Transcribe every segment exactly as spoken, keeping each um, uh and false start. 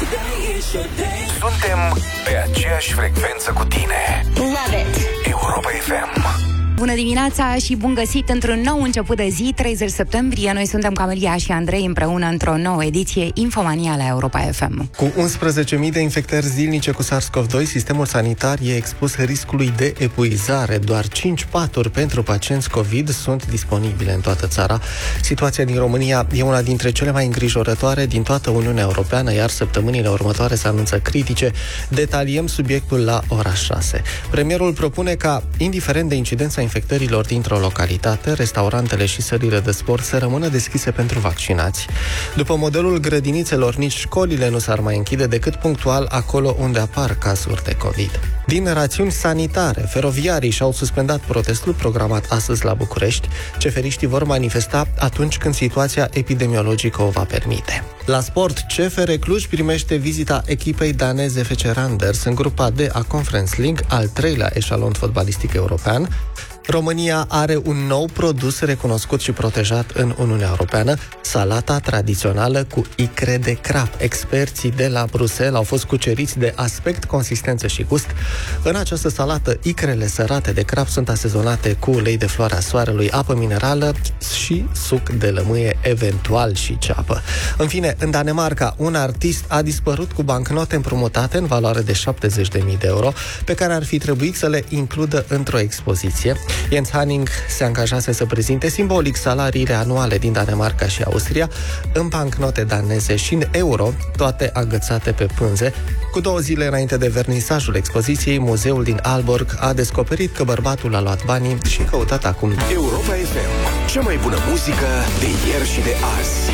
Suntem pe aceeași frecvență cu tine. Love it! Europa F M. Bună dimineața și bun găsit într-un nou început de zi, treizeci septembrie. Noi suntem Camelia și Andrei împreună într-o nouă ediție Infomania la Europa F M. Cu unsprezece mii de infectări zilnice cu SARS-CoV doi, sistemul sanitar e expus riscului de epuizare. Doar cinci paturi pentru pacienți COVID sunt disponibile în toată țara. Situația din România e una dintre cele mai îngrijorătoare din toată Uniunea Europeană, iar săptămânile următoare se anunță critice. Detaliem subiectul la ora șase. Premierul propune ca, indiferent de incidența infectărilor dintr-o localitate, restaurantele și sălile de sport să rămână deschise pentru vaccinați. După modelul grădinițelor, nici școlile nu s-ar mai închide decât punctual acolo unde apar cazuri de COVID. Din rațiuni sanitare, feroviarii și-au suspendat protestul programat astăzi la București. Ceferiștii vor manifesta atunci când situația epidemiologică o va permite. La sport, C F R Cluj primește vizita echipei daneze F C Randers în grupa D a Conference League, al treilea eșalon fotbalistic european. România are un nou produs recunoscut și protejat în Uniunea Europeană, salata tradițională cu icre de crab. Experții de la Bruxelles au fost cuceriți de aspect, consistență și gust. În această salată, icrele sărate de crab sunt asezonate cu ulei de floarea soarelui, apă minerală și suc de lămâie, eventual și ceapă. În fine, în Danemarca, un artist a dispărut cu bancnote împrumutate în valoare de șaptezeci de mii de euro, pe care ar fi trebuit să le includă într-o expoziție. Jens Hanning se angajase să prezinte simbolic salariile anuale din Danemarca și Austria în bancnote daneze și în euro, toate agățate pe pânze. Cu două zile înainte de vernisajul expoziției, muzeul din Aalborg a descoperit că bărbatul a luat banii și căutat acum. Europa F M, cea mai bună muzică de ieri și de azi.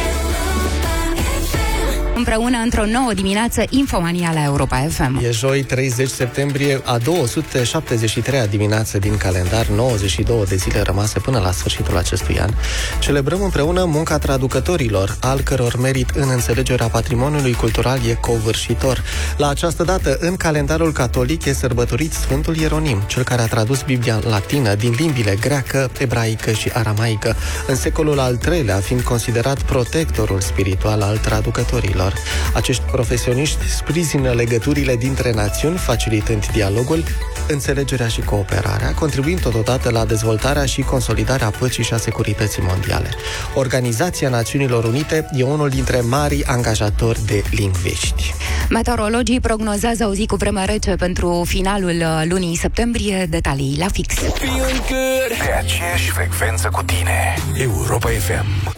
Împreună într-o nouă dimineață, Infomania la Europa F M. E joi, treizeci septembrie, a două sute șaptezeci și treia dimineață din calendar, nouăzeci și două de zile rămase până la sfârșitul acestui an. Celebrăm împreună munca traducătorilor, al căror merit în înțelegerea patrimoniului cultural e covârșitor. La această dată, în calendarul catolic, e sărbătorit Sfântul Ieronim, cel care a tradus Biblia în latină din limbile greacă, ebraică și aramaică, în secolul al treilea, fiind considerat protectorul spiritual al traducătorilor. Acești profesioniști sprijină legăturile dintre națiuni, facilitând dialogul, înțelegerea și cooperarea, contribuind totodată la dezvoltarea și consolidarea păcii și a securității mondiale. Organizația Națiunilor Unite e unul dintre marii angajatori de lingviști. Meteorologii prognozează o zi cu vreme rece pentru finalul lunii septembrie. Detalii la fix. Pe aceeași frecvență cu tine. Europa F M.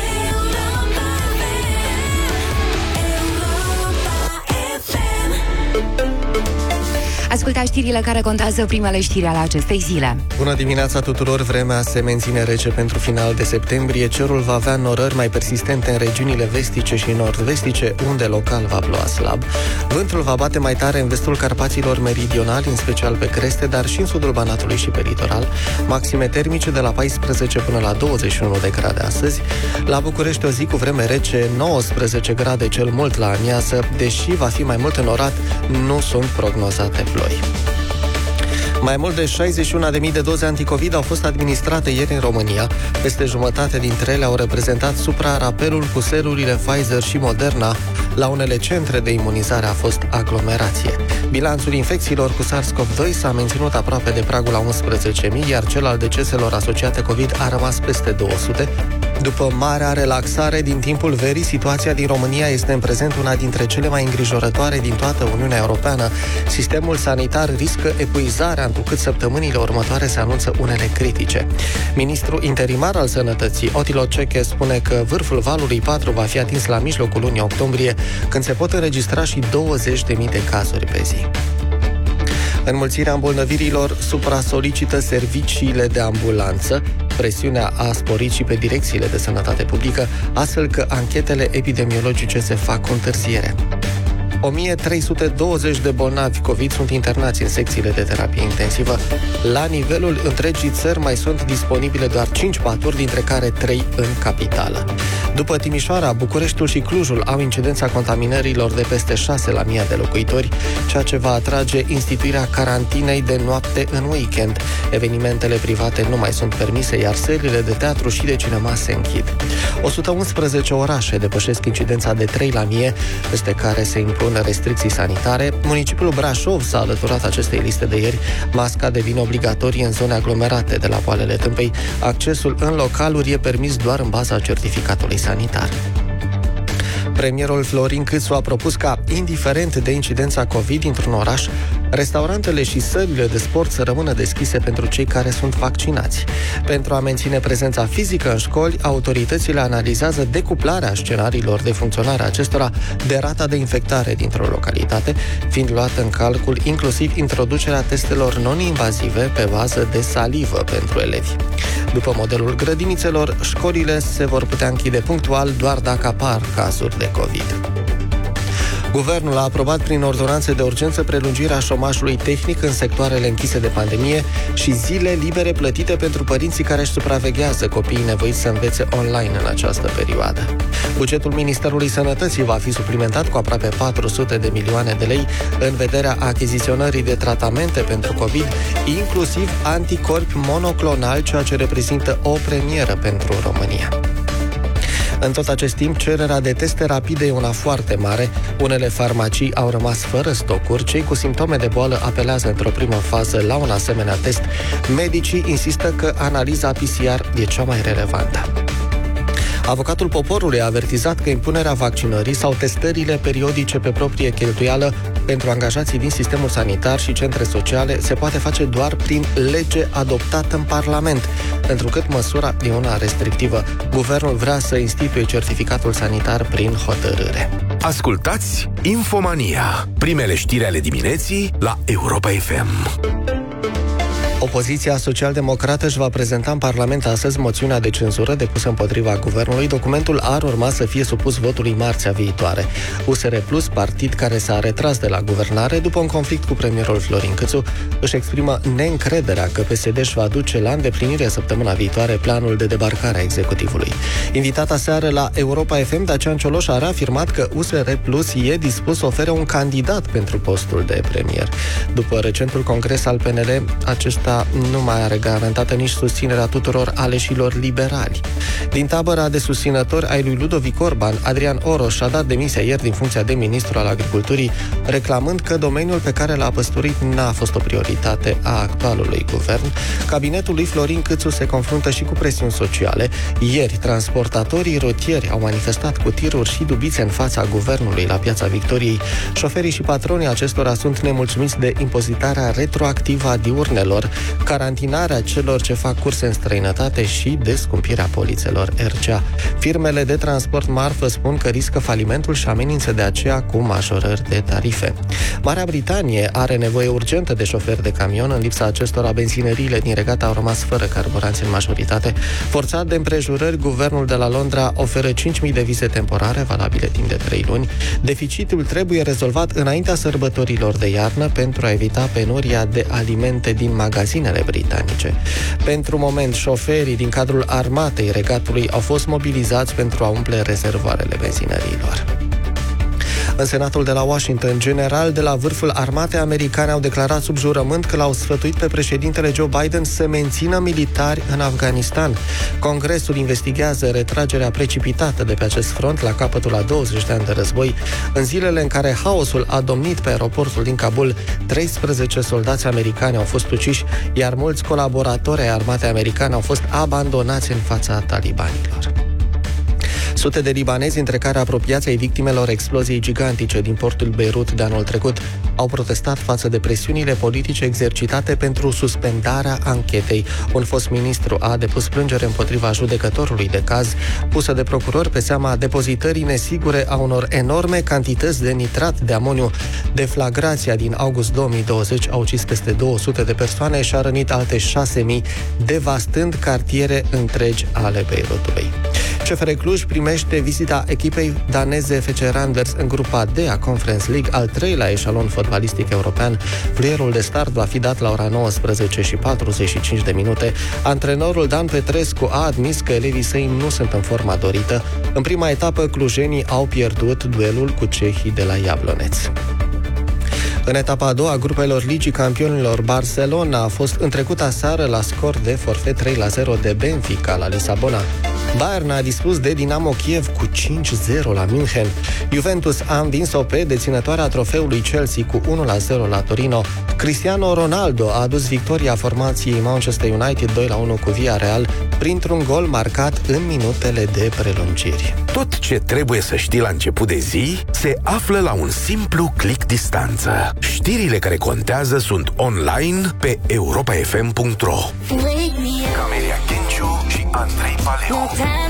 Ascultați știrile care contează, primele știri ale acestei zile. Bună dimineața tuturor! Vremea se menține rece pentru final de septembrie. Cerul va avea norări mai persistente în regiunile vestice și nord-vestice, unde local va ploua slab. Vântul va bate mai tare în vestul Carpaților meridionali, în special pe creste, dar și în sudul Banatului și pe litoral. Maxime termice de la paisprezece până la douăzeci și unu de grade astăzi. La București o zi cu vreme rece, nouăsprezece grade cel mult la amiază. Deși va fi mai mult înorat, nu sunt prognozate ploi. Mai mult de șaizeci și unu de mii de doze anticovid au fost administrate ieri în România. Peste jumătate dintre ele au reprezentat suprarapelul cu serurile Pfizer și Moderna. La unele centre de imunizare a fost aglomerație. Bilanțul infecțiilor cu SARS-CoV doi s-a menținut aproape de pragul la unsprezece mii, iar cel al deceselor asociate COVID a rămas peste două sute. După marea relaxare din timpul verii, situația din România este în prezent una dintre cele mai îngrijorătoare din toată Uniunea Europeană. Sistemul sanitar riscă epuizarea, întrucât săptămânile următoare se anunță unele critice. Ministrul interimar al Sănătății, Otilo Ceche, spune că vârful valului patru va fi atins la mijlocul lunii octombrie, când se pot înregistra și douăzeci de mii de cazuri pe zi. Înmulțirea îmbolnăvirilor supra-solicită serviciile de ambulanță. Presiunea a sporit și pe direcțiile de sănătate publică, astfel că anchetele epidemiologice se fac cu întârziere. o mie trei sute douăzeci de bolnavi COVID sunt internați în secțiile de terapie intensivă. La nivelul întregii țări mai sunt disponibile doar cinci paturi, dintre care trei în capitală. După Timișoara, Bucureștiul și Clujul au incidența contaminărilor de peste șase la mie de locuitori, ceea ce va atrage instituirea carantinei de noapte în weekend. Evenimentele private nu mai sunt permise, iar sălile de teatru și de cinema se închid. o sută unsprezece orașe depășesc incidența de trei la mie, peste care se impun restricții sanitare. Municipiul Brașov s-a alăturat acestei liste de ieri. Masca devine obligatorie în zone aglomerate de la Poalele Tâmpei. Accesul în localuri e permis doar în baza certificatului sanitar. Premierul Florin Câțu a propus ca, indiferent de incidența COVID dintr-un oraș, restaurantele și sălile de sport să rămână deschise pentru cei care sunt vaccinați. Pentru a menține prezența fizică în școli, autoritățile analizează decuplarea scenariilor de funcționare a acestora de rata de infectare dintr-o localitate, fiind luată în calcul inclusiv introducerea testelor non-invazive pe bază de salivă pentru elevi. După modelul grădinițelor, școlile se vor putea închide punctual doar dacă apar cazuri de COVID. Guvernul a aprobat prin ordonanțe de urgență prelungirea șomajului tehnic în sectoarele închise de pandemie și zile libere plătite pentru părinții care își supraveghează copiii nevoiți să învețe online în această perioadă. Bugetul Ministerului Sănătății va fi suplimentat cu aproape patru sute de milioane de lei în vederea achiziționării de tratamente pentru COVID, inclusiv anticorpi monoclonali, ceea ce reprezintă o premieră pentru România. În tot acest timp, cererea de teste rapide e una foarte mare. Unele farmacii au rămas fără stocuri. Cei cu simptome de boală apelează într-o primă fază la un asemenea test. Medicii insistă că analiza P C R e cea mai relevantă. Avocatul poporului a avertizat că impunerea vaccinării sau testările periodice pe proprie cheltuială pentru angajații din sistemul sanitar și centre sociale se poate face doar prin lege adoptată în Parlament, întrucât măsura e una restrictivă. Guvernul vrea să instituie certificatul sanitar prin hotărâre. Ascultați Infomania, primele știri ale dimineții la Europa F M. Opoziția social-democrată își va prezenta în Parlament astăzi moțiunea de cenzură depusă împotriva guvernului. Documentul ar urma să fie supus votului marțea viitoare. U S R Plus, partid care s-a retras de la guvernare după un conflict cu premierul Florin Câțu, își exprimă neîncrederea că P S D își va duce la îndeplinire săptămâna viitoare planul de debarcare a executivului. Invitat aseară la Europa F M, Dacian Cioloș a reafirmat că U S R Plus e dispus să ofere un candidat pentru postul de premier. După recentul congres al P N L, acesta nu mai are garantată nici susținerea tuturor aleșilor liberali. Din tabăra de susținători ai lui Ludovic Orban, Adrian Oroș a dat demisia ieri din funcția de ministru al agriculturii, reclamând că domeniul pe care l-a păstorit n-a fost o prioritate a actualului guvern. Cabinetul lui Florin Câțu se confruntă și cu presiuni sociale. Ieri, transportatorii rutieri au manifestat cu tiruri și dubițe în fața guvernului la Piața Victoriei. Șoferii și patronii acestora sunt nemulțumiți de impozitarea retroactivă a diurnelor, carantinarea celor ce fac curse în străinătate și de scumpirea polițelor R C A. Firmele de transport marfă spun că riscă falimentul și amenință de aceea cu majorări de tarife. Marea Britanie are nevoie urgentă de șoferi de camion. În lipsa acestora, benzinăriile din regat au rămas fără carburanți în majoritate. Forțat de împrejurări, guvernul de la Londra oferă cinci mii de vize temporare, valabile timp de trei luni. Deficitul trebuie rezolvat înaintea sărbătorilor de iarnă pentru a evita penuria de alimente din magazinele britanice. Pentru moment, șoferii din cadrul armatei Regatului au fost mobilizați pentru a umple rezervoarele benzinăriilor. În Senatul de la Washington, generali de la vârful armatei americane au declarat sub jurământ că l-au sfătuit pe președintele Joe Biden să mențină militari în Afganistan. Congresul investigează retragerea precipitată de pe acest front la capătul a douăzeci de ani de război. În zilele în care haosul a domnit pe aeroportul din Kabul, treisprezece soldați americani au fost uciși, iar mulți colaboratori ai armatei americane au fost abandonați în fața talibanilor. Sute de libanezi, între care apropiații ai victimelor exploziei gigantice din portul Beirut de anul trecut, au protestat față de presiunile politice exercitate pentru suspendarea anchetei. Un fost ministru a depus plângere împotriva judecătorului de caz, pusă de procuror pe seama depozitării nesigure a unor enorme cantități de nitrat de amoniu. Deflagrația din august două mii douăzeci a ucis peste două sute de persoane și a rănit alte șase mii, devastând cartiere întregi ale Beirutului. C F R Cluj primește vizita echipei daneze F C Randers în grupa D a Conference League, al treilea eșalon fotbalistic european. Fluierul de start va fi dat la ora nouăsprezece și patruzeci și cinci de minute. Antrenorul Dan Petrescu a admis că elevii săi nu sunt în forma dorită. În prima etapă, clujenii au pierdut duelul cu cehii de la Iabloneț. În etapa a doua a grupelor Ligii Campionilor, Barcelona a fost întrecut aseară la scor de forfet trei la zero de Benfica la Lisabona. Bayern a dispus de Dinamo Kiev cu cinci zero la München. Juventus a învins-o pe deținătoarea trofeului Chelsea cu unu la zero la Torino. Cristiano Ronaldo a adus victoria formației Manchester United doi la unu cu Villarreal printr-un gol marcat în minutele de prelungiri. Tot ce trebuie să știi la început de zi se află la un simplu click distanță. Știrile care contează sunt online pe europa f m punct r o. Camelia Kenciu și Andrei Paleu.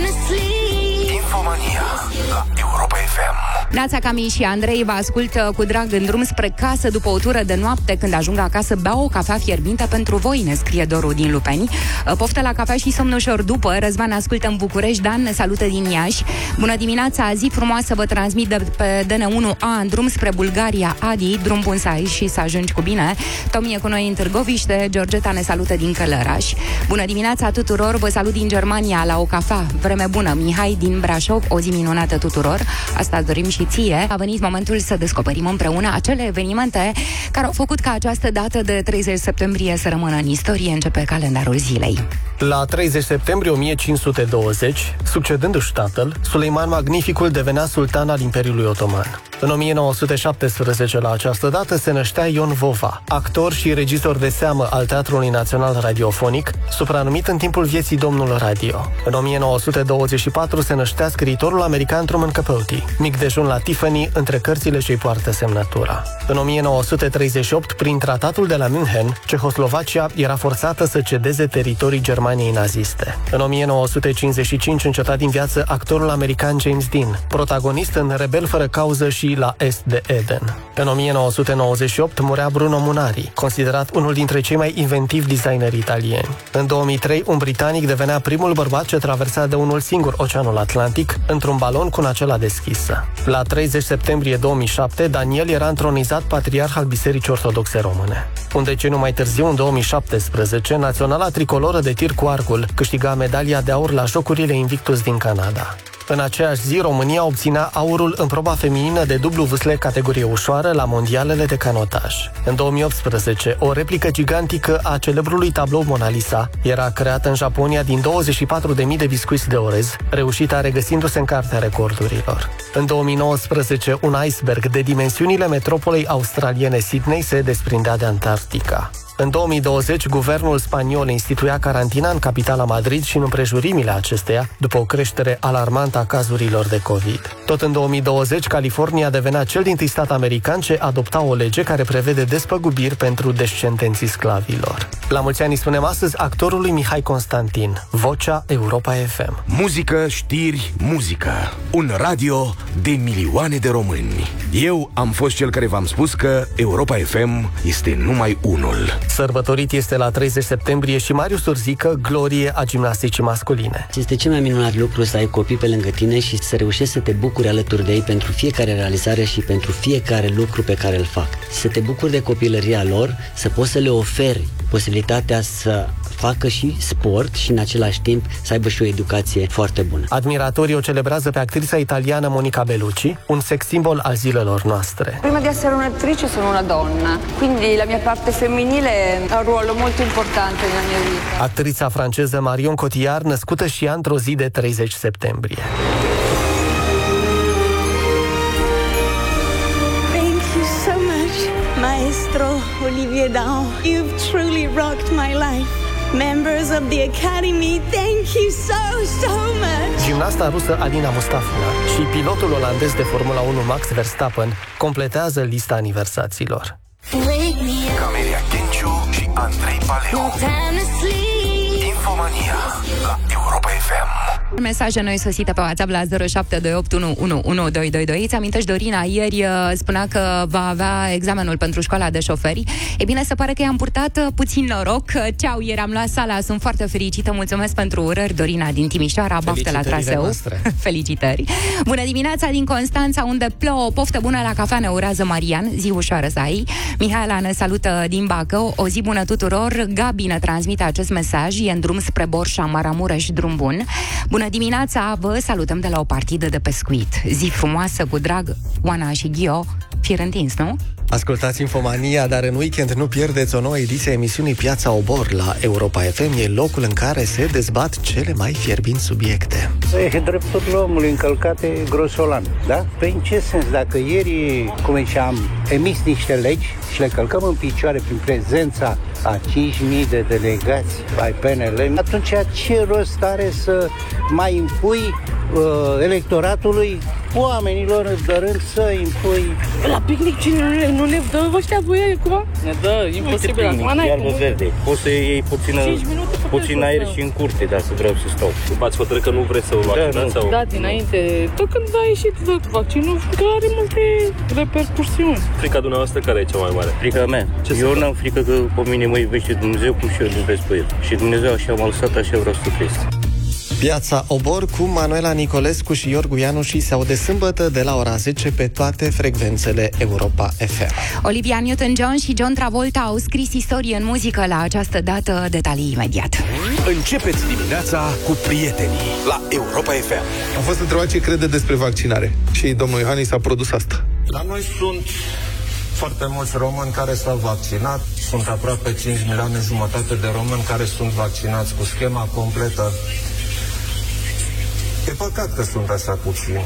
Infomania la Europa F M. Neața, Cami și Andrei vă ascultă cu drag în drum spre casă după o tură de noapte. Când ajung acasă, beau o cafea fierbinte pentru voi, ne scrie Doru din Lupeni. Poftă la cafea și somn ușor după. Răzvan ne ascultă în București. Dan ne salută din Iași. Bună dimineața, zi frumoasă vă transmit de pe D N unu A în drum spre Bulgaria. Adi, drum bun să ai și să ajungi cu bine. Tomi e cu noi în Târgoviște. Georgeta ne salută din Călăraș. Bună dimineața tuturor, vă salut din Germania la o cafea. Vreme bună, Mihai din Brașov, o zi minunată tuturor. Asta dorim și ție. A venit momentul să descoperim împreună acele evenimente care au făcut ca această dată de treizeci septembrie să rămână în istorie. Începe calendarul zilei. La treizeci septembrie o mie cinci sute douăzeci, succedându-și tatăl, Suleiman Magnificul devenea sultan al Imperiului Otoman. În o mie nouă sute șaptesprezece, la această dată, se năștea Ion Vova, actor și regizor de seamă al Teatrului Național Radiofonic, supranumit în timpul vieții Domnul Radio. În o mie nouă sute douăzeci și patru se năștea scriitorul american Truman Capote, mic dejun la Tiffany între cărțile ce-i poartă semnătura. În o mie nouă sute treizeci și opt, prin tratatul de la München, Cehoslovacia era forțată să cedeze teritorii Germaniei naziste. În o mie nouă sute cincizeci și cinci înceta din viață actorul american James Dean, protagonist în Rebel fără cauză și La Est de Eden. În o mie nouă sute nouăzeci și opt murea Bruno Munari, considerat unul dintre cei mai inventivi designeri italieni. În două mii trei, un britanic devenea primul bărbat ce traversa de unul singur Oceanul Atlantic într-un balon cu nacela deschisă. La treizeci septembrie două mii șapte, Daniel era întronizat patriarh al Bisericii Ortodoxe Române. Un deceniu mai târziu, în două mii șaptesprezece, Naționala Tricoloră de tir cu arcul câștiga medalia de aur la Jocurile Invictus din Canada. În aceeași zi, România obținea aurul în proba feminină de dublu vâsle categorie ușoară la mondialele de canotaj. În două mii optsprezece, o replică gigantică a celebrului tablou Mona Lisa era creată în Japonia din douăzeci și patru de mii de biscuiți de orez, reușita regăsindu-se în cartea recordurilor. În două mii nouăsprezece, un iceberg de dimensiunile metropolei australiene Sydney se desprindea de Antarctica. În două mii douăzeci, guvernul spaniol instituia carantina în capitala Madrid și în împrejurimile acesteia, după o creștere alarmantă a cazurilor de COVID. Tot în două mii douăzeci, California devenea cel dintâi stat american ce adopta o lege care prevede despăgubiri pentru descendenții sclavilor. La mulți ani spunem astăzi actorului Mihai Constantin, vocea Europa F M. Muzică, știri, muzică. Un radio de milioane de români. Eu am fost cel care v-am spus că Europa F M este numai unul. Sărbătorit este la treizeci septembrie și Marius Urzică, glorie a gimnasticii masculine. Este cel mai minunat lucru să ai copii pe lângă tine și să reușești să te bucuri alături de ei pentru fiecare realizare și pentru fiecare lucru pe care îl fac. Să te bucuri de copilăria lor, să poți să le oferi posibilitatea să facă și sport și în același timp să aibă și o educație foarte bună. Admiratorii o celebrează pe actrița italiană Monica Bellucci, un sex symbol al zilelor noastre. Prima di essere un'attrice sono una donna, quindi la mia parte femminile ha un ruolo molto importante nella mia vita. Actrița franceză Marion Cotillard, născută și ea într-o zi de treizeci septembrie. Thank you so much, maestro Olivier Dahan. You've truly rocked my life. Members of the Academy, thank you so, so much! Gimnasta rusă Alina Mustafina și pilotul olandez de Formula unu Max Verstappen completează lista aniversațiilor. Camelia Kenciu și Andrei Paleu. Infomania la Europa F M. Mesaje noi sosite pe WhatsApp la zero șapte doi opt unu unu unu doi doi doi. Îți amintești, Dorina, ieri spunea că va avea examenul pentru școala de șoferi. E bine, se pare că i-am purtat puțin noroc. Ceau, ieri am luat sala, sunt foarte fericită. Mulțumesc pentru urări, Dorina din Timișoara, baftă la traseu. Felicitări. Bună dimineața din Constanța, unde plouă. Poftă bună la cafea ne urează Marian. Zi ușoară să ai. Mihaela ne salută din Bacău. O zi bună tuturor. Gabi ne transmite acest mesaj. E în drum spre Borșa, Maramureș, drum bun. Bună dimineața, vă salutăm de la o partidă de pescuit. Zi frumoasă, cu drag, Oana și Ghio. Fir întins, nu? Ascultați Infomania, dar în weekend nu pierdeți o nouă ediție a emisiunii Piața Obor la Europa F M. E locul în care se dezbat cele mai fierbinți subiecte. E drepturile omului încălcate grosolan, da? Păi în ce sens? Dacă ieri, cum ziceam, emis niște legi și le călcăm în picioare prin prezența a cinci mii de delegați ai P N L, atunci ce rost are să mai impui uh, electoratului, oamenilor de rând să impui... La picnic cine nu ne, nu ne dă ăștia voie acum? Ne dă, imposibil. Acum iarbă verde. Poți să iei puțină, puțin aer și în curte, dar să vreau să stau. V-ați hotărât că nu vreți să o vaccinați? Da, sau? Da, dinainte. Tot când a ieșit vaccinul, că are multe repercursiuni. Frica dumneavoastră care e cea mai mare? Frica mea. Ce eu n-am frică că pe mine mă iubește Dumnezeu cum și eu iubesc pe El. Și Dumnezeu așa m-a lăsat, așa vreau să trăiesc. Piața Obor cu Manuela Nicolescu și Iorgu Ianuși se aude sâmbătă de la ora zece pe toate frecvențele Europa F M. Olivia Newton-John și John Travolta au scris istorie în muzică la această dată, detalii imediat. Începeți dimineața cu prietenii la Europa F M. Am fost întrebat ce crede despre vaccinare și domnul Iohannis a produs asta. La noi sunt foarte mulți români care s-au vaccinat. Sunt aproape cinci milioane jumătate de români care sunt vaccinați cu schema completă. E păcat că sunt așa puțini.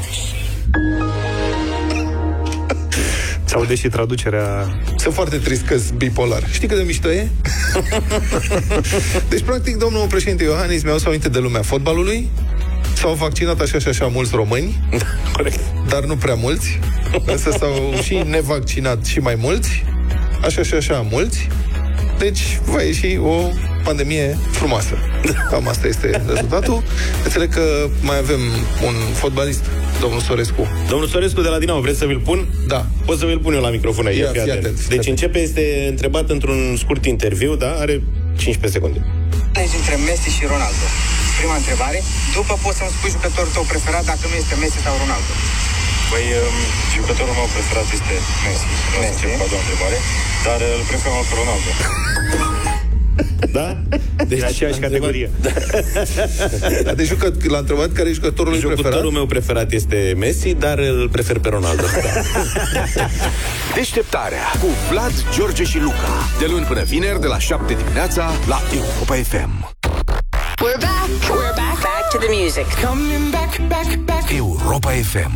S-aude și traducerea. Sunt foarte trist că sunt bipolar. Știi cât de mișto e? Deci, practic, domnul președinte Iohannis mi-a adus aminte de lumea fotbalului. S-au vaccinat așa și așa mulți români. Corect. Dar nu prea mulți. Însă s-au și nevaccinat și mai mulți. Așa și așa mulți. Deci va ieși o pandemie frumoasă. Cam asta este rezultatul. Înțeleg că mai avem un fotbalist, domnul Sorescu. Domnul Sorescu de la Dinamo, vreți să vi-l pun? Da. Pot să vi-l pun eu la microfon aici. Ia, fii atent. atent. Deci începe, este întrebat într-un scurt interviu, da? Are cincisprezece secunde. Deci între Messi și Ronaldo. Prima întrebare. După poți să-mi spui jucătorul tău preferat dacă nu este Messi sau Ronaldo. Păi, um, jucătorul meu preferat este Messi. Nu o să încep cu a doua întrebare, dar îl prefer mai pe Ronaldo. Da? Deci aceeași categorie. Da. Deci jucă, l-a întrebat care e jucătorul lui preferat. Jucătorul meu preferat este Messi, dar îl prefer pe Ronaldo. Da. Deșteptarea cu Vlad, George și Luca. De luni până vineri, de la șapte dimineața, la Europa F M. We're back. We're back. Back to the music. Coming back, back, back. Europa F M.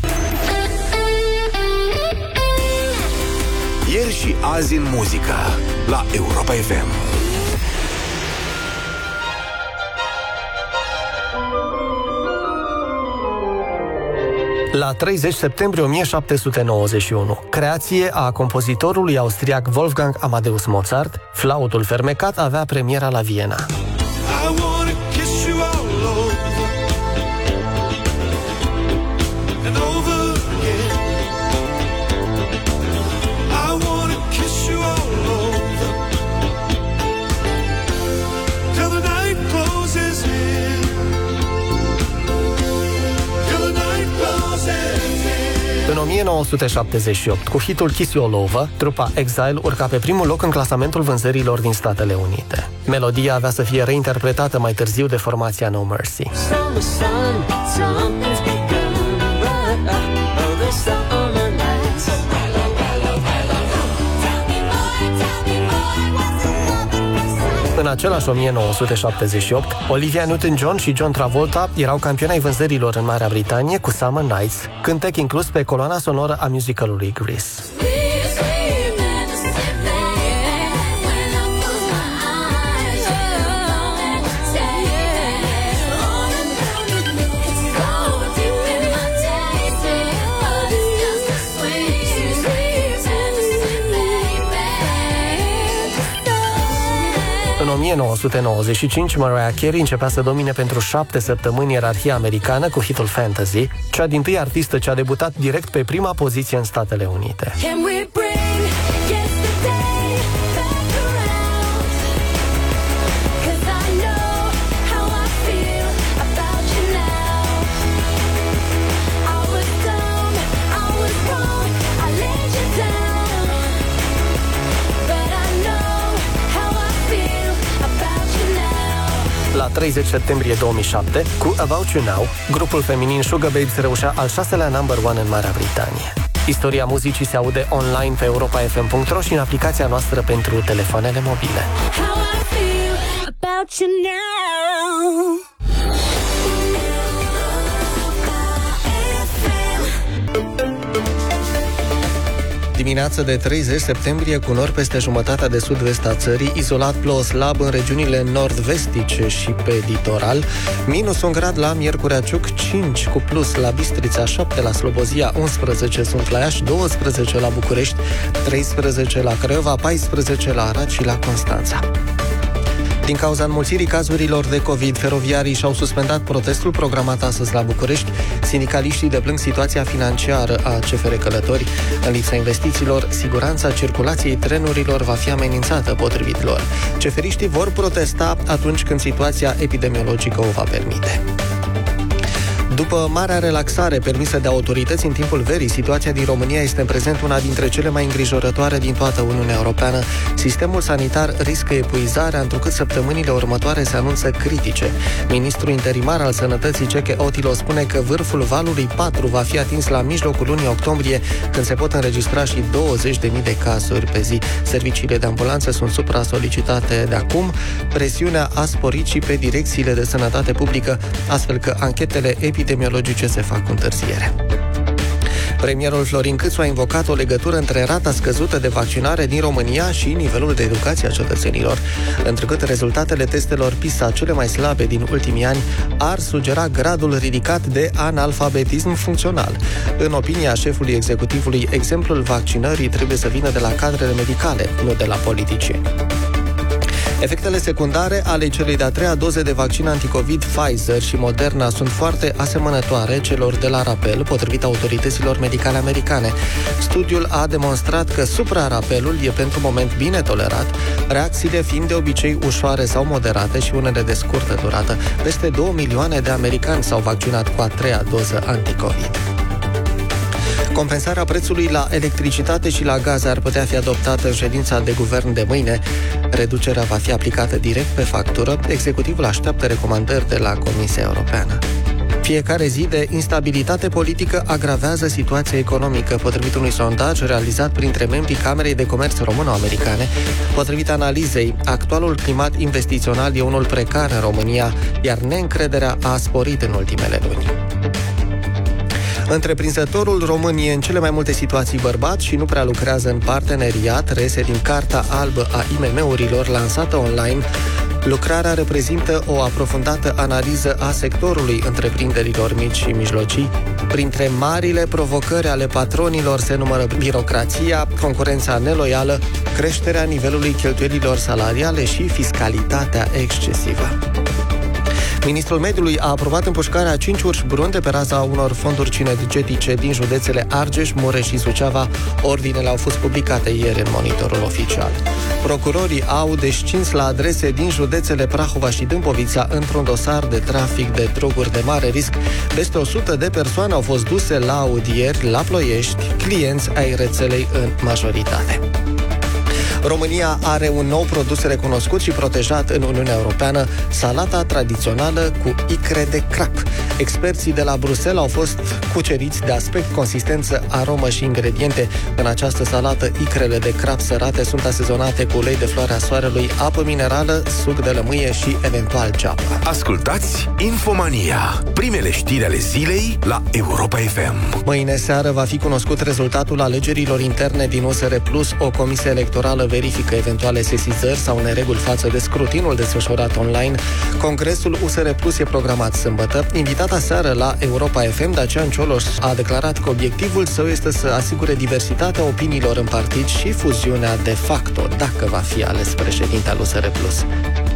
Ieri și azi în muzică la Europa F M. La treizeci septembrie o mie șapte sute nouăzeci și unu, creație a compozitorului austriac Wolfgang Amadeus Mozart, Flautul fermecat avea premiera la Viena. În o mie nouă sute șaptezeci și opt, cu hitul Kiss You All Over, trupa Exile urca pe primul loc în clasamentul vânzărilor din Statele Unite. Melodia avea să fie reinterpretată mai târziu de formația No Mercy. În același o mie nouă sute șaptezeci și opt, Olivia Newton-John și John Travolta erau campioni ai vânzărilor în Marea Britanie cu Summer Nights, cântec inclus pe coloana sonoră a musicalului Grease. În o o mie nouă sute nouăzeci și cinci, Mariah Carey începea să domine pentru șapte săptămâni ierarhia americană cu hitul Fantasy, cea dintâi artistă ce a debutat direct pe prima poziție în Statele Unite. La treizeci septembrie două mii șapte, cu About You Now, grupul feminin Sugababes reușea al șaselea number one în Marea Britanie. Istoria muzicii se aude online pe europa f m punct r o și în aplicația noastră pentru telefoanele mobile. Dimineața de treizeci septembrie, cu nori peste jumătatea de sud-vest a țării, izolat plouă slab în regiunile nord-vestice și pe litoral, minus un grad la Miercurea Ciuc, cinci cu plus la Bistrița, șapte la Slobozia, unsprezece sunt la Iași, doisprezece la București, treisprezece la Craiova, paisprezece la Arad și la Constanța. Din cauza înmulțirii cazurilor de COVID, feroviarii și-au suspendat protestul programat astăzi la București. Sindicaliștii deplâng situația financiară a C F R Călători. În lipsa investițiilor, siguranța circulației trenurilor va fi amenințată, potrivit lor. Ceferiștii vor protesta atunci când situația epidemiologică o va permite. După marea relaxare permisă de autorități în timpul verii, situația din România este în prezent una dintre cele mai îngrijorătoare din toată Uniunea Europeană. Sistemul sanitar riscă epuizarea, întrucât săptămânile următoare se anunță critice. Ministrul interimar al Sănătății, Ceche Otilo, spune că vârful valului patru va fi atins la mijlocul lunii octombrie, când se pot înregistra și douăzeci de mii de cazuri pe zi. Serviciile de ambulanță sunt supra-solicitate de acum. Presiunea a sporit și pe direcțiile de sănătate publică, astfel că anchetele epidemiologice epidemiologice se fac cu întârziere. Premierul Florin Câțu a invocat o legătură între rata scăzută de vaccinare din România și nivelul de educație a cetățenilor, întrucât rezultatele testelor PISA cele mai slabe din ultimii ani ar sugera gradul ridicat de analfabetism funcțional. În opinia șefului executivului, exemplul vaccinării trebuie să vină de la cadrele medicale, nu de la politicieni. Efectele secundare ale celei de-a treia doze de vaccin anticovid Pfizer și Moderna sunt foarte asemănătoare celor de la rapel, potrivit autorităților medicale americane. Studiul a demonstrat că suprarapelul e pentru moment bine tolerat, reacțiile fiind de obicei ușoare sau moderate și unele de scurtă durată. Peste două milioane de americani s-au vaccinat cu a treia doză anticovid. Compensarea prețului la electricitate și la gaze ar putea fi adoptată în ședința de guvern de mâine. Reducerea va fi aplicată direct pe factură. Executivul așteaptă recomandări de la Comisia Europeană. Fiecare zi de instabilitate politică agravează situația economică, potrivit unui sondaj realizat printre membrii Camerei de Comerț Româno-Americane. Potrivit analizei, actualul climat investițional e unul precar în România, iar neîncrederea a sporit în ultimele luni. Întreprinzătorul român e în cele mai multe situații bărbat și nu prea lucrează în parteneriat, reiese din Carta Albă a I M M-urilor lansată online. Lucrarea reprezintă o aprofundată analiză a sectorului întreprinderilor mici și mijlocii. Printre marile provocări ale patronilor se numără birocrația, concurența neloială, creșterea nivelului cheltuielilor salariale și fiscalitatea excesivă. Ministrul Mediului a aprobat împușcarea a cinci urși bruni de pe raza unor fonduri cinegetice din județele Argeș, Mureș și Suceava. Ordinele au fost publicate ieri în Monitorul Oficial. Procurorii au descins la adrese din județele Prahova și Dâmbovița într-un dosar de trafic de droguri de mare risc. Peste o sută de persoane au fost duse la audieri la Ploiești, clienți ai rețelei în majoritate. România are un nou produs recunoscut și protejat în Uniunea Europeană, salata tradițională cu icre de crap. Experții de la Bruxelles au fost cuceriți de aspect, consistență, aromă și ingrediente. În această salată, icrele de crap sărate sunt asezonate cu ulei de floarea soarelui, apă minerală, suc de lămâie și eventual ceapă. Ascultați Infomania, primele știri ale zilei la Europa F M. Mâine seară va fi cunoscut rezultatul alegerilor interne din U S R Plus. O comisie electorală verifică eventuale sesizări sau nereguli față de scrutinul desfășurat online. Congresul U S R Plus e programat sâmbătă. Invitat aseară la Europa F M, Dacian Cioloș a declarat că obiectivul său este să asigure diversitatea opiniilor în partid și fuziunea de facto, dacă va fi ales președinte al U S R Plus.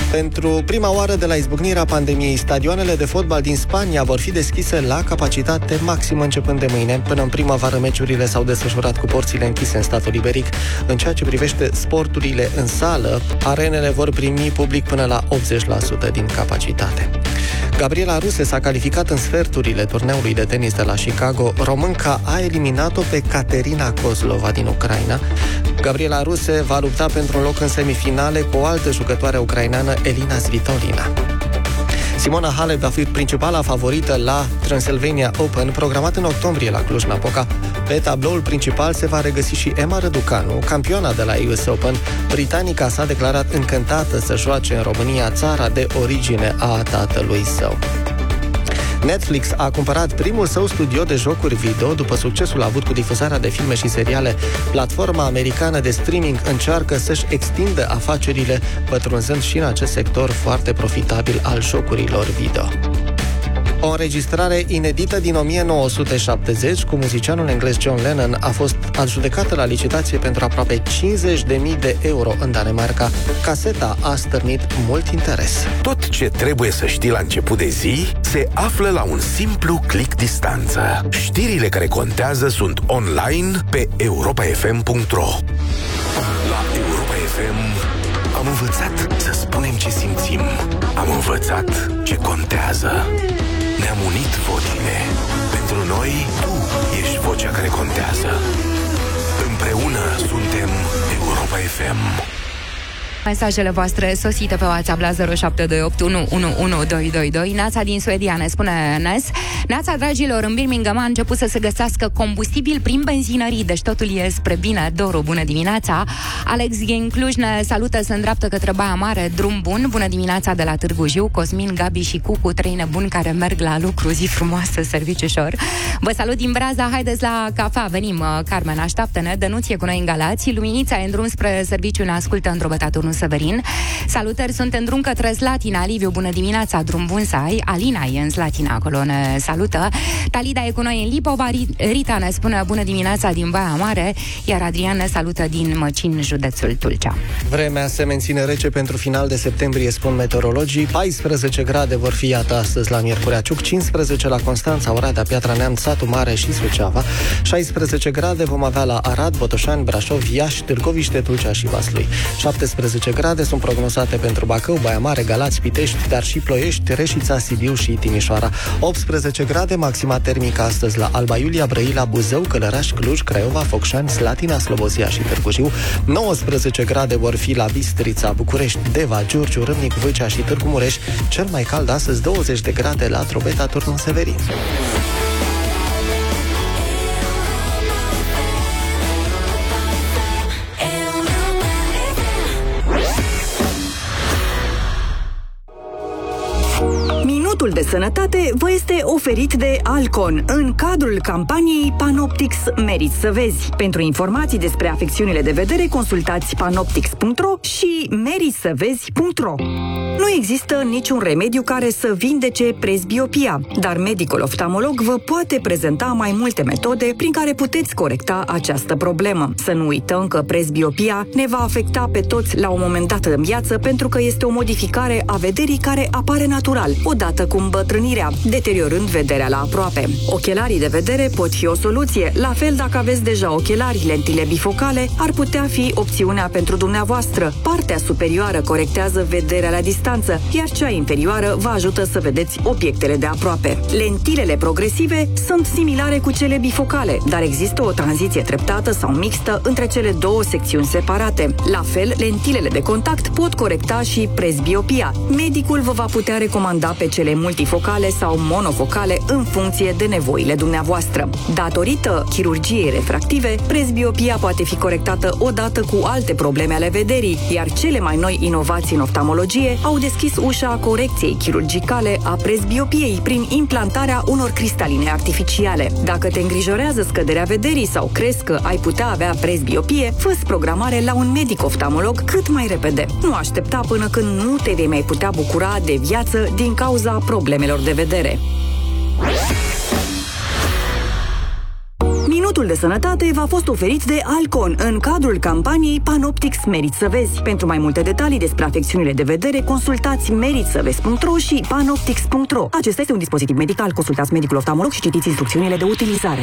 Pentru prima oară de la izbucnirea pandemiei, stadioanele de fotbal din Spania vor fi deschise la capacitate maximă începând de mâine. Până în primăvară, meciurile s-au desfășurat cu porțile închise în statul iberic. În ceea ce privește sporturile în sală, arenele vor primi public până la optzeci la sută din capacitate. Gabriela Ruse s-a calificat în sferturile turneului de tenis de la Chicago. Românca a eliminat-o pe Caterina Kozlova din Ucraina. Gabriela Ruse va lupta pentru un loc în semifinale cu o altă jucătoare ucraineană, Elina Svitolina. Simona Halep va fi principala favorită la Transylvania Open, programat în octombrie la Cluj-Napoca. Pe tabloul principal se va regăsi și Emma Răducanu, campioana de la U S Open. Britanica s-a declarat încântată să joace în România, țara de origine a tatălui său. Netflix a cumpărat primul său studio de jocuri video după succesul avut cu difuzarea de filme și seriale. Platforma americană de streaming încearcă să-și extindă afacerile, pătrunzând și în acest sector foarte profitabil al jocurilor video. O înregistrare inedită din o mie nouă sute șaptezeci cu muzicianul englez John Lennon a fost adjudecată la licitație pentru aproape cincizeci de mii de euro în Danemarca. Caseta a stârnit mult interes. Tot ce trebuie să știi la început de zi se află la un simplu click distanță. Știrile care contează sunt online pe europa f m punct r o. La Europa F M am învățat să spunem ce simțim. Am învățat ce contează. Ne-am unit vocile. Pentru noi, tu ești vocea care contează. Împreună suntem Europa F M. Mesajele voastre sosite pe WhatsApp la zero șapte doi opt unu unu unu doi doi doi. Neața din Suedia ne spune Nes. Neața, dragilor, în Birmingham a început să se găsească combustibil prin benzinării, deci totul e spre bine. Doru, bună dimineața. Alex din Cluj ne salută, se îndreaptă către Baia Mare, drum bun. Bună dimineața de la Târgu Jiu. Cosmin, Gabi și Cucu, trei nebuni care merg la lucru, zi frumoasă, serviciu ușor. Vă salut din Braza, haideți la cafea, venim. Carmen, așteaptă-ne. Dănuț e cu noi în Galați. Luminița e în drum spre serviciu, ne ascultă în Drobeta Severin. Salutări, sunt în drum către Slatina. Liviu, bună dimineața, drum bun să ai. Alina e în Slatina, acolo ne salută. Talida e cu noi în Lipova. Rita ne spune bună dimineața din Baia Mare, iar Adrian ne salută din Măcin, județul Tulcea. Vremea se menține rece pentru final de septembrie, spun meteorologii. paisprezece grade vor fi, iată, astăzi la Miercurea Ciuc, cincisprezece la Constanța, Oradea, Piatra Neamț, Satu Mare și Suceava, șaisprezece grade vom avea la Arad, Botoșani, Brașov, Iași, Târgoviște, Tulcea și Vaslui. șaptesprezece grade sunt prognosate pentru Bacău, Baia Mare, Galați, Pitești, dar și Ploiești, Reșița, Sibiu și Timișoara. optsprezece grade maxima termică astăzi la Alba Iulia, Brăila, Buzău, Călăraș, Cluj, Craiova, Focșani, Slatina, Slobozia și Târgu Jiu. nouăsprezece grade vor fi la Bistrița, București, Deva, Giurgiu, Râmnic, Vâlcea și Târgu Mureș. Cel mai cald astăzi douăzeci de grade la Drobeta, Turnul Severin. Minutul de sănătate vă este oferit de Alcon în cadrul campaniei Panoptix Meriți să vezi. Pentru informații despre afecțiunile de vedere, consultați panoptix punct ro și meriți să vezi punct ro. Nu există niciun remediu care să vindece presbiopia, dar medicul oftalmolog vă poate prezenta mai multe metode prin care puteți corecta această problemă. Să nu uităm că presbiopia ne va afecta pe toți la un moment dat în viață, pentru că este o modificare a vederii care apare natural, odată cu îmbătrânirea, deteriorând vederea la aproape. Ochelarii de vedere pot fi o soluție, la fel dacă aveți deja ochelari, lentile bifocale ar putea fi opțiunea pentru dumneavoastră. Partea superioară corectează vederea la distanță, iar cea inferioară vă ajută să vedeți obiectele de aproape. Lentilele progresive sunt similare cu cele bifocale, dar există o tranziție treptată sau mixtă între cele două secțiuni separate. La fel, lentilele de contact pot corecta și presbiopia. Medicul vă va putea recomanda pe cele multifocale sau monofocale în funcție de nevoile dumneavoastră. Datorită chirurgiei refractive, presbiopia poate fi corectată odată cu alte probleme ale vederii, iar cele mai noi inovații în oftalmologie au deschis ușa corecției chirurgicale a presbiopiei prin implantarea unor cristaline artificiale. Dacă te îngrijorează scăderea vederii sau crezi că ai putea avea presbiopie, fă-ți programare la un medic oftalmolog cât mai repede. Nu aștepta până când nu te vei mai putea bucura de viață din cauza problemelor de vedere. Minutul de sănătate v-a fost oferit de Alcon în cadrul campaniei Panoptix Meriți să vezi. Pentru mai multe detalii despre afecțiunile de vedere, consultați meriți să vezi punct ro și panoptix punct ro. Acesta este un dispozitiv medical. Consultați medicul oftalmolog și citiți instrucțiunile de utilizare.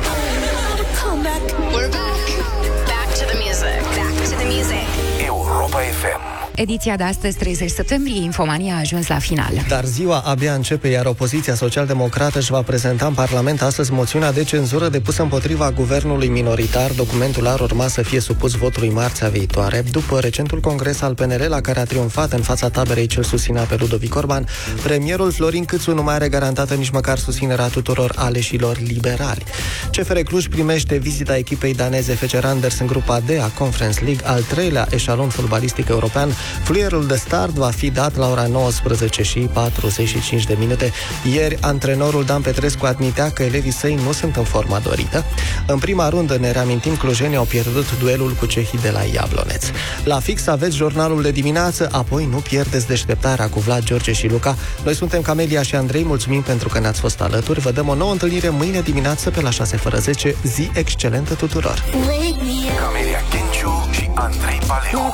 Europa F M. Ediția de astăzi, treizeci septembrie, Infomania a ajuns la final. Dar ziua abia începe, iar opoziția social-democrată își va prezenta în Parlament astăzi moțiunea de cenzură depusă împotriva guvernului minoritar. Documentul ar urma să fie supus votului marțea viitoare. După recentul congres al P N L, la care a triumfat în fața taberei ce susținea pe Ludovic Orban, premierul Florin Câțu nu mai are garantată nici măcar susținerea tuturor aleșilor liberali. C F R Cluj primește vizita echipei daneze F C Randers în grupa D a Conference League, al treilea eșalon fotbalistic european. Fluierul de start va fi dat la ora nouăsprezece și patruzeci și cinci de minute. Ieri, antrenorul Dan Petrescu admitea că elevii săi nu sunt în forma dorită. În prima rundă, ne reamintim, clujenii au pierdut duelul cu cehii de la Iabloneț. La fix aveți jurnalul de dimineață, apoi nu pierdeți deșteptarea cu Vlad, George și Luca. Noi suntem Camelia și Andrei, mulțumim pentru că ne-ați fost alături. Vă dăm o nouă întâlnire mâine dimineață pe la șase fără zece. Zi excelentă tuturor! Camelia Kenciu și Andrei Paleu.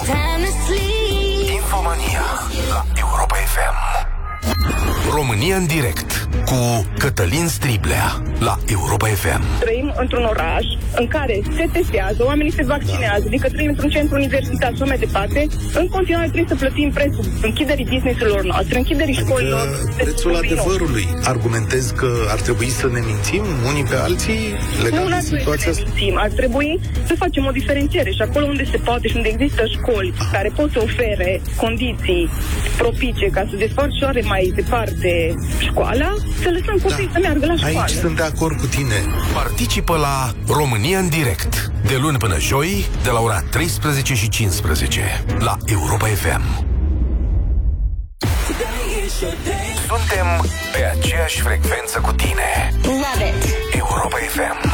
Infomania la Europa F M. România în direct cu Cătălin Striblea la Europa F M. Trăim într-un oraș în care se testează, oamenii se vaccinează, adică trăim într-un centru universitar și mai departe. În continuare trebuie să plătim prețul închiderii business-urilor noastre, închiderii adică școlilor. Prețul adevărului. Argumentez că ar trebui să ne mințim unii pe alții legat nu, de situația asta? Nu, ar trebui să facem o diferențiere și acolo unde se poate și unde există școli care pot să ofere condiții propice ca să desfășoare mai departe școala, să lăsăm copiii da. să meargă la școală. Aici sunt de acord cu tine. Participă la România în direct, de luni până joi, de la ora treisprezece și cincisprezece, la Europa F M. Suntem pe aceeași frecvență cu tine. Love it. Europa F M.